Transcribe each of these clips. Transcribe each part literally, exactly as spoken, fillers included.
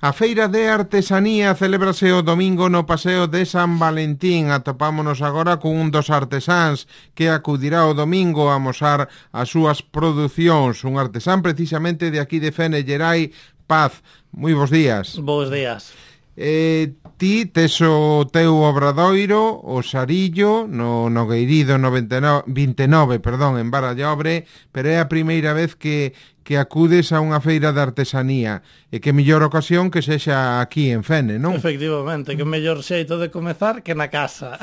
A feira de artesanía celébrase o domingo no Paseo de San Valentín. Atopámonos agora con un dos artesáns que acudirá o domingo a amosar as súas producións. Un artesán precisamente de aquí de Fene, Gerai Paz. Moi bons días. Bos días. Eh, ti tes o teu obradoiro, o Sarillo, no Nogueirido noventa e nove, vinte e nove, perdón, en Barallobre, pero é a primeira vez que, que acudes a unha feira de artesanía, e que mellor ocasión que sexa aquí en Fene, non? Efectivamente, que mellor xeito de comezar que na casa.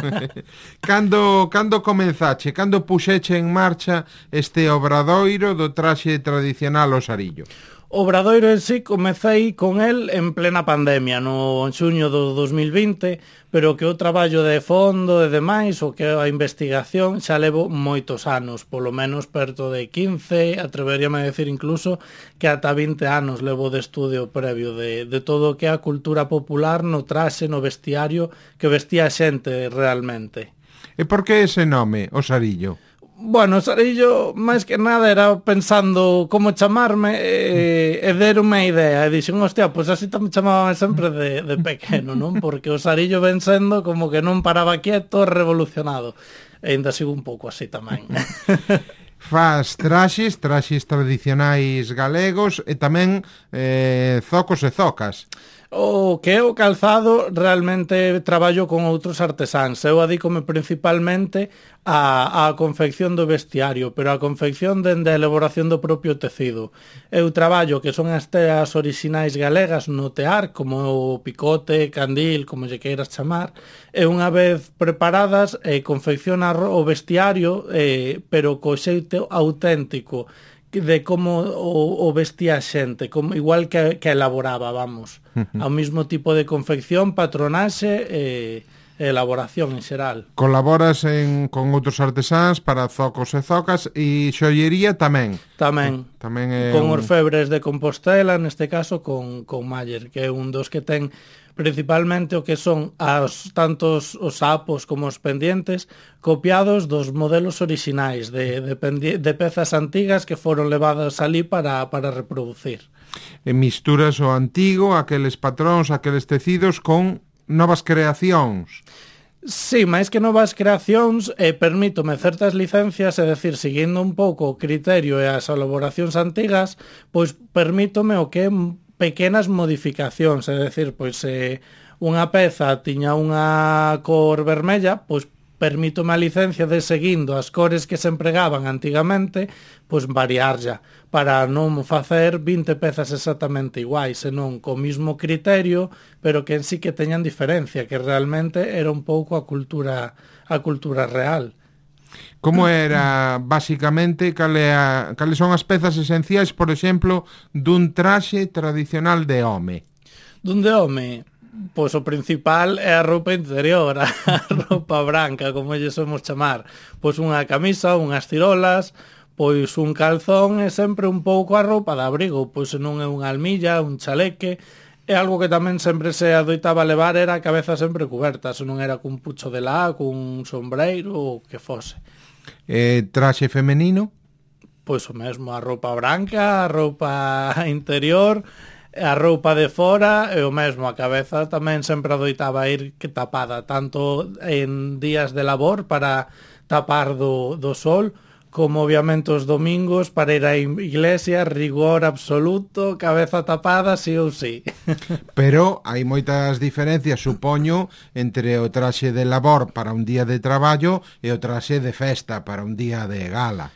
Cando, cando comenzache, cando puxeche en marcha este obradoiro do traxe tradicional o Sarillo? O obradoiro en sí comecei con el en plena pandemia, no xuño do dos mil vinte, pero que o traballo de fondo e demais, o que a investigación, xa levo moitos anos, polo menos perto de quince, atreveríame a decir incluso que ata vinte anos levo de estudio previo de, de todo o que é a cultura popular no traxe, no vestiario, que vestía a xente realmente. E por que ese nome, o Sarillo? Bueno, o Sarillo, máis que nada, era pensando como chamarme e, e der unha idea. E dixen, hostia, pois así tamén chamaban sempre de, de pequeno, non? Porque o Sarillo ven sendo como que non paraba quieto, revolucionado. E ainda sigo un pouco así tamén. Fas traxes, traxes tradicionais galegos e tamén eh, zocos e zocas. O que é o calzado realmente traballo con outros artesáns. Eu adícome principalmente á, á confección do vestiario, pero a confección dende a elaboración do propio tecido. Eu traballo que son as teas orixinais galegas no tear, como o picote, candil, como lle queiras chamar, e unha vez preparadas eh, confecciona o vestiario, eh, pero co xeito auténtico de como o, o vestía a xente, como igual que, que elaboraba, vamos. Uh-huh. Ao mismo tipo de confección, patronaxe e elaboración en xeral. Colaboras en, con outros artesáns para zocos e zocas e xollería tamén. Tamén. Eh, tamén é con un... orfebres de Compostela, neste caso con, con Mayer, que é un dos que ten principalmente o que son as, tantos os sapos como os pendientes copiados dos modelos orixinais de, de, pendi- de pezas antigas que foron levadas ali para, para reproducir. E misturas o antigo, aqueles patróns, aqueles tecidos con novas creacións. Sí, máis que novas creacións, eh, permítome certas licencias, é dicir, seguindo un pouco o criterio e as elaboracións antigas, pois permítome o que é pequenas modificacións, é dicir, pois se eh, unha peza tiña unha cor vermella, pois permítome a licencia de seguindo as cores que se empregaban antigamente, pois variarlla, para non facer vinte pezas exactamente iguais, senón co mismo criterio, pero que en sí que teñan diferencia, que realmente era un pouco a cultura a cultura real. Como era, basicamente, cale a, cales son as pezas esenciais, por exemplo, dun traxe tradicional de home? Dun de home? Pois o principal é a roupa interior, a roupa branca, como lle somos chamar. Pois unha camisa, unhas tirolas, pois un calzón e sempre un pouco a roupa de abrigo, pois se non é unha almilla, un chaleque. E algo que tamén sempre se adoitaba levar era a cabeza sempre coberta, se non era cun pucho de lá, cun sombreiro ou que fose. Eh, traxe femenino? Pois o mesmo, a roupa branca, a roupa interior, a roupa de fora e o mesmo, a cabeza tamén sempre adoitaba ir que tapada, tanto en días de labor para tapar do, do sol, como obviamente os domingos para ir á iglesia, rigor absoluto, cabeza tapada, sí ou sí. Pero hai moitas diferencias, supoño, entre o traxe de labor para un día de traballo e o traxe de festa para un día de gala.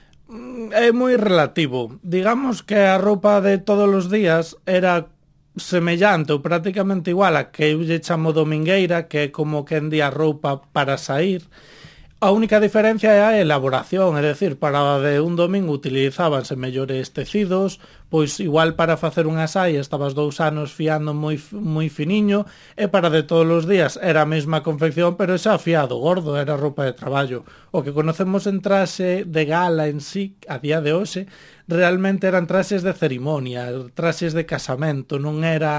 É moi relativo. Digamos que a roupa de todos os días era semellante ou prácticamente igual a que eu lle chamo domingueira, que é como que en día roupa para sair. A única diferencia é a elaboración, é dicir, para de un domingo utilizábanse mellores tecidos, pois igual para facer unha saia estabas dous anos fiando moi moi finiño, e para de todos os días era a mesma confección, pero xa fiado gordo, era roupa de traballo. O que conocemos en traxe de gala en sí, a día de hoxe, realmente eran traxes de cerimonia, traxes de casamento, non era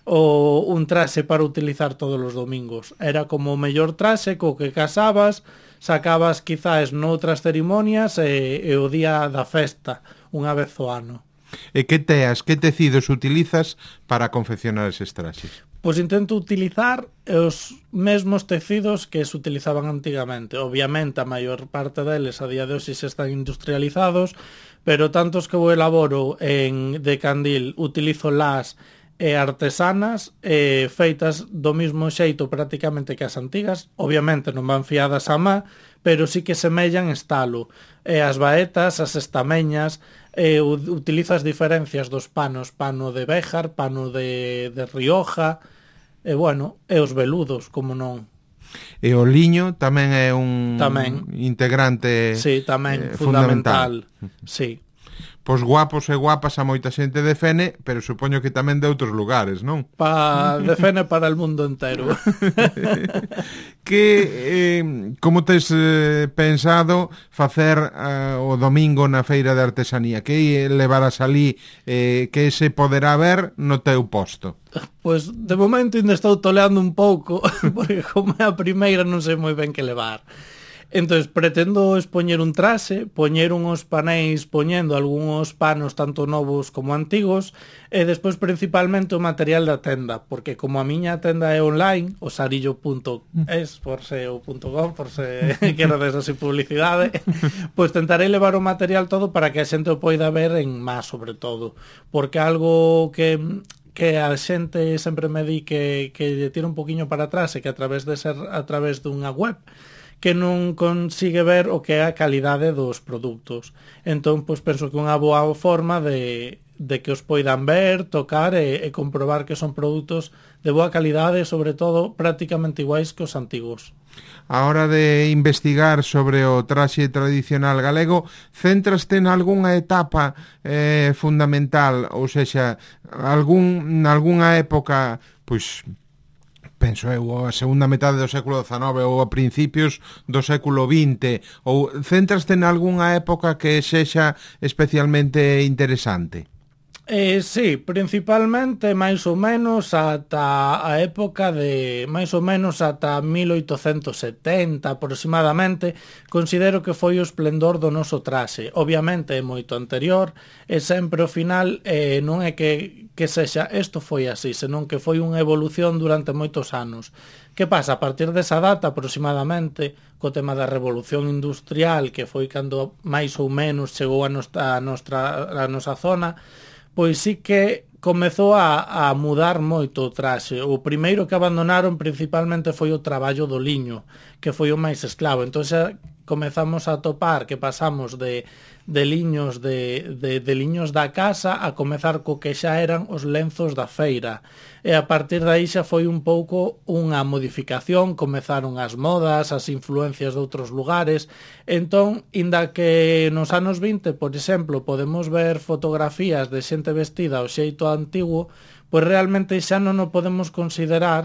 o un traxe para utilizar todos os domingos. Era como o mellor traxe co que casabas, sacabas quizás noutras cerimonias e, e o día da festa, unha vez o ano. E que teas, que tecidos utilizas para confeccionar eses traxes? Pois intento utilizar os mesmos tecidos que se utilizaban antigamente. Obviamente, a maior parte deles a día de hoxe se están industrializados, pero tantos que eu elaboro en, de candil utilizo las e artesanas e feitas do mismo xeito prácticamente que as antigas. Obviamente non van fiadas a má, pero sí que semellan estalo. E as baetas, as estameñas, e utilizo as diferencias dos panos, pano de Béjar, pano de, de Rioja, e bueno, e os veludos, como non. E o liño tamén é un tamén. integrante sí, tamén, eh, fundamental. fundamental. Sí. Pois guapos e guapas a moita xente de Fene, pero supoño que tamén de outros lugares, non? Pa de Fene para el mundo entero. Que, eh, como tes eh, pensado facer eh, o domingo na feira de artesanía? Que levarás ali, eh, que se poderá ver no teu posto? Pois, de momento, ainda estou toleando un pouco, porque como é a primeira non sei moi ben que levar. Entón, pretendo expoñer un traxe, poñer unhos panéis poñendo algúns panos tanto novos como antigos, e despois principalmente o material da tenda, porque como a miña tenda é online, o sarillo punto es, por se o punto com, por se quero des así publicidade, pois tentarei levar o material todo para que a xente o poida ver en má, sobre todo, porque algo que que a xente sempre me di que, que lle tira un poquinho para atrás e que a través de ser a través dunha web que non consigue ver o que é a calidade dos produtos. Entón, pois, penso que unha boa forma de, de que os poidan ver, tocar e, e comprobar que son produtos de boa calidade e, sobre todo, prácticamente iguais que os antigos. A hora de investigar sobre o traxe tradicional galego, céntraste en algunha etapa eh, fundamental, ou sexa, algún, algunha época, pois, penso eu, a segunda metade do século dezanove ou a principios do século vinte, ou centraste en algunha época que sexa especialmente interesante? Eh, sí, principalmente máis ou menos ata a época de máis ou menos ata mil oitocentos setenta aproximadamente, considero que foi o esplendor do noso traxe. Obviamente é moito anterior e sempre ao final eh, non é que, que sexa isto foi así, senón que foi unha evolución durante moitos anos. Que pasa? A partir desa data aproximadamente, co tema da revolución industrial, que foi cando máis ou menos chegou a nosa, a nosa, a nosa zona, pois sí que comezou a, a mudar moito o traxe. O primeiro que abandonaron principalmente foi o traballo do liño, que foi o máis esclavo. Entón xa comezamos a topar que pasamos de, de liños de, de, de liños da casa a comezar co que xa eran os lenzos da feira. E a partir de aí xa foi un pouco unha modificación, comezaron as modas, as influencias de outros lugares. Entón, inda que nos anos vinte, por exemplo, podemos ver fotografías de xente vestida ao xeito antigo, pois realmente xa non o podemos considerar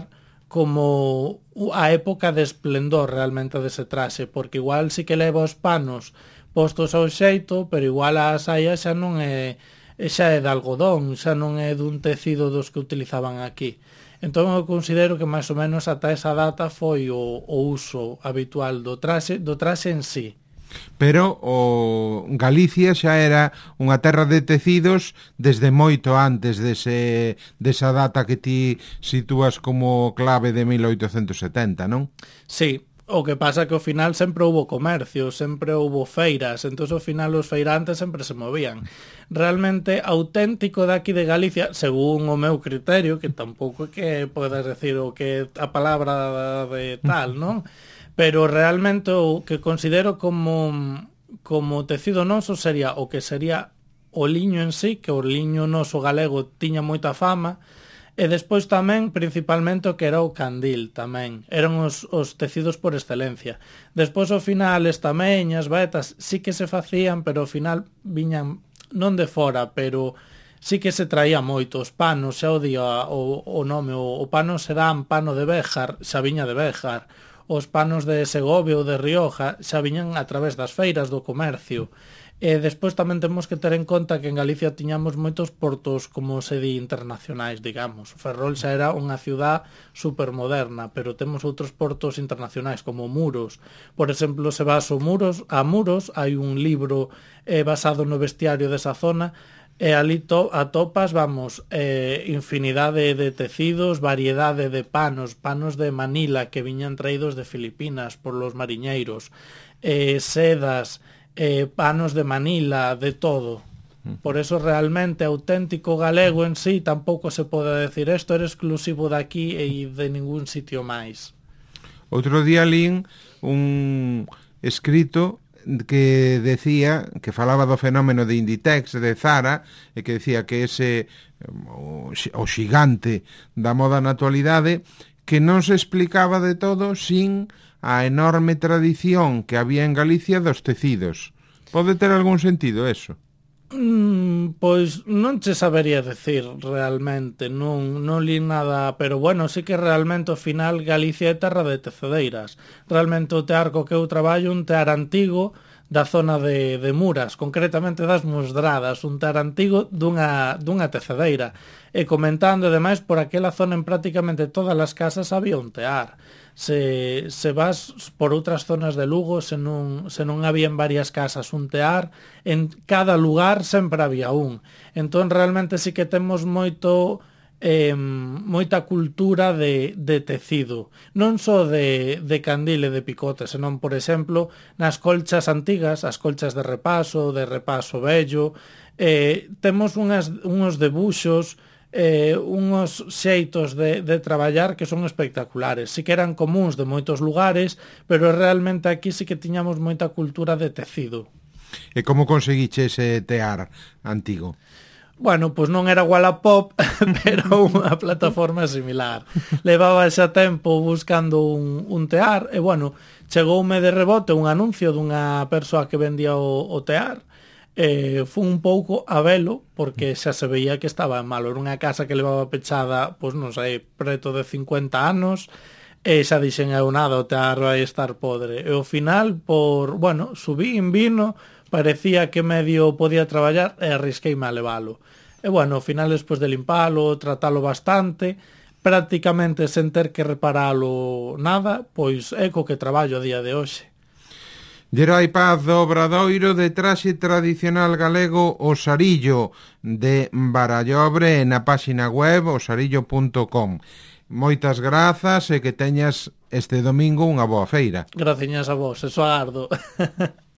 como a época de esplendor realmente dese traxe, porque igual sí que leva os panos postos ao xeito, pero igual a saia xa non é xa é de algodón, xa non é dun tecido dos que utilizaban aquí. Entón eu considero que máis ou menos ata esa data foi o, o uso habitual do traxe, do traxe en sí. Pero o Galicia xa era unha terra de tecidos desde moito antes dese, desa data que ti sitúas como clave de mil oitocentos setenta, non? Sí. O que pasa que ao final sempre houbo comercio, sempre houbo feiras, entón ao final os feirantes sempre se movían. Realmente auténtico daqui de Galicia, según o meu criterio, que tampouco é que podes decir o que a palabra de tal, non? Pero realmente o que considero como, como tecido noso sería o que sería o liño en sí, que o liño noso galego tiña moita fama. E despois tamén, principalmente, o que era o candil tamén. Eran os, os tecidos por excelencia. Despois, ao final, estameñas, baetas, sí que se facían, pero ao final viñan, non de fora, pero sí que se traía moito. Os panos, xa o día o, o nome, o, o pano serán pano de Béjar, xa viña de Béjar. Os panos de Segovia ou de Rioja xa viñan a través das feiras do comercio. E despois tamén temos que ter en conta que en Galicia tiñamos moitos portos, como se di, internacionais, digamos. Ferrol xa era unha ciudad supermoderna, pero temos outros portos internacionais, como Muros. Por exemplo, se vas a Muros, a Muros hai un libro eh, basado no bestiario desa zona, e ali to, atopas, vamos, eh, infinidade de tecidos, variedade de panos, panos de Manila que viñan traídos de Filipinas por los mariñeiros, eh, sedas, eh, panos de Manila, de todo. Por eso realmente auténtico galego en sí tampouco se pode decir isto era exclusivo de aquí e de ningún sitio máis. Outro día lín un escrito que decía, que falaba do fenómeno de Inditex, de Zara, e que decía que ese o, o xigante da moda na actualidade, que non se explicaba de todo sin a enorme tradición que había en Galicia dos tecidos. Pode ter algún sentido eso? Mm, pois non che sabería decir realmente, non, non li nada, pero bueno, sí que realmente ao final Galicia é terra de tecedeiras. Realmente o tear co que eu traballo un tear antigo da zona de, de Muras, concretamente das Mosdradas, un tear antigo dunha, dunha tecedeira. E comentando, ademais, por aquela zona en prácticamente todas as casas había un tear. Se, se vas por outras zonas de Lugo, se non, se non había en varias casas un tear, en cada lugar sempre había un. Entón realmente sí que temos moito eh, moita cultura de, de tecido, non só de, de candil e de picote, senón, por exemplo, nas colchas antigas, as colchas de repaso, de repaso vello, eh, temos unhas, unhos debuxos, eh, unhos xeitos de, de traballar que son espectaculares. Sí que eran comuns de moitos lugares, pero realmente aquí sí que tiñamos moita cultura de tecido. E como conseguiche ese tear antigo? Bueno, pois non era Wallapop, pero unha plataforma similar. Levaba xa tempo buscando un, un tear, e bueno, chegoume de rebote un anuncio dunha persoa que vendía o, o tear, eh, fun un pouco a velo, porque xa se veía que estaba malo. Era unha casa que levaba pechada, pois non sei, preto de cincuenta anos, e xa dixen eu nada, o tear vai estar podre. E ao final, por, bueno, subín, vino, parecía que medio podía traballar e arrisqueime a levalo. E bueno, ao final, despois de limpalo, tratalo bastante, prácticamente sen ter que reparalo nada, pois é co que traballo a día de hoxe. Gerai Paz do Obradoiro, de traxe tradicional galego o Sarillo de Barallobre, na páxina web o sarillo punto com. Moitas grazas e que teñas este domingo unha boa feira. Graciñas a vos, eso agardo.